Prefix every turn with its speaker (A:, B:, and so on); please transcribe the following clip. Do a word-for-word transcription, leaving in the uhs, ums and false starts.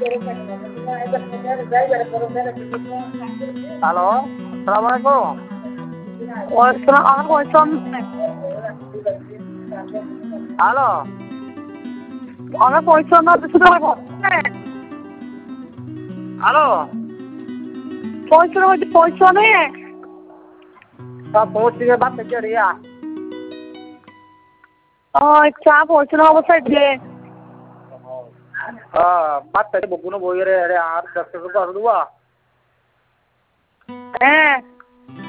A: Hello, সালাম আলাইকুম। Hello,
B: অনেক পরিচ্ছন্ন
A: হ্যালো,
B: পরিচ্ছন্ন হচ্ছে পরিচ্ছন্ন
A: সব পৌঁছ থেকে বাদ থেকে রিয়া
B: চা পরিচ্ছন্ন অবস্থায় যে
A: বাদ থেকে বকুনো বই রে আর দশ টাকা করে দেবো।
B: হ্যাঁ